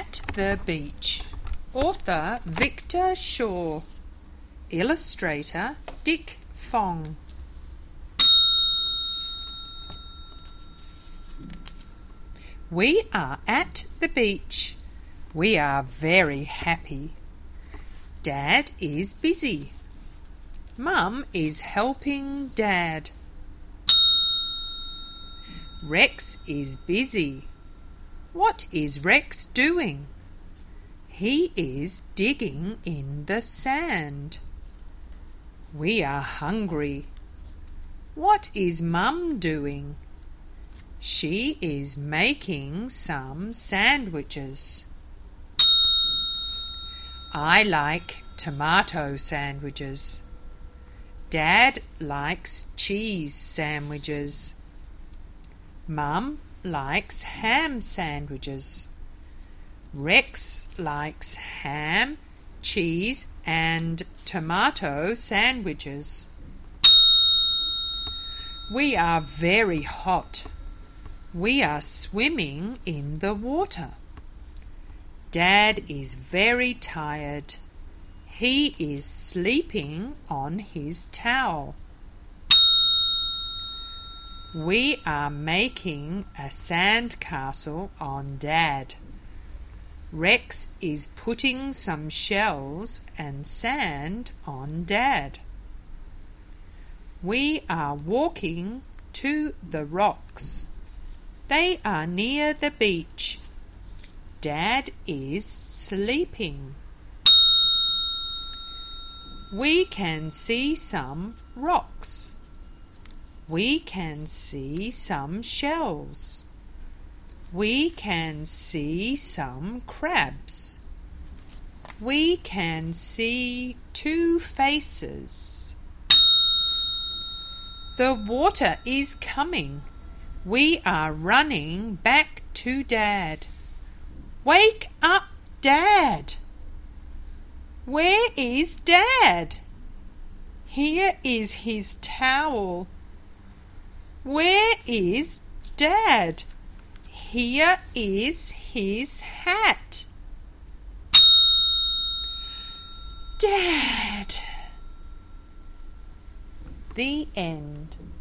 at the Beach. Author Victor Shaw. Illustrator Dick Fong. We are at the beach. We are very happy. Dad is busy. Mum is helping Dad. Rex is busy. What is Rex doing? He is digging in the sand. We are hungry. What is Mum doing? She is making some sandwiches. I like tomato sandwiches. Dad likes cheese sandwiches. Mum likes ham sandwiches. Rex likes ham, cheese and tomato sandwiches. We are very hot. We are swimming in the water. Dad is very tired. He is sleeping on his towel. We are making a sand castle on Dad. Rex is putting some shells and sand on Dad. We are walking to the rocks. They are near the beach. Dad is sleeping. We can see some rocks. We can see some shells. We can see some crabs. We can see 2 faces. The water is coming. We are running back to Dad. Wake up, Dad! Where is Dad? Here is his towel. Where is Dad? Here is his hat. Dad! The end.